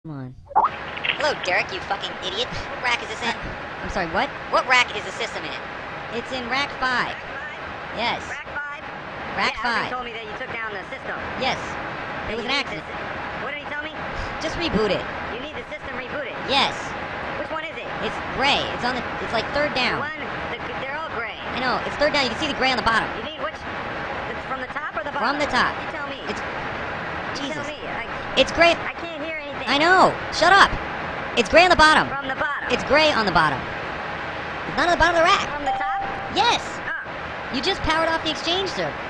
Come on. Hello, Derek, you fucking idiot. What rack is this in? I'm sorry, what? What rack is the system in? It's in rack 5. Yes. Rack 5? Rack yeah, 5. Alvin told me that you took down the system. Yes. It And was you an need accident. What did he tell me? Just reboot it. You need the system rebooted. Yes. Which one is it? It's gray. It's on the. It's like third down. They're all gray. I know. It's third down. You can see the gray on the bottom. You need which? From the top or the bottom? From the top. You tell me. It's. You Jesus. tell me. It's gray. I can't hear anything. I know. Shut up. It's gray on the bottom. From the bottom. It's gray on the bottom. It's not on the bottom of the rack. From the top? Yes. Oh. You just powered off the exchange server.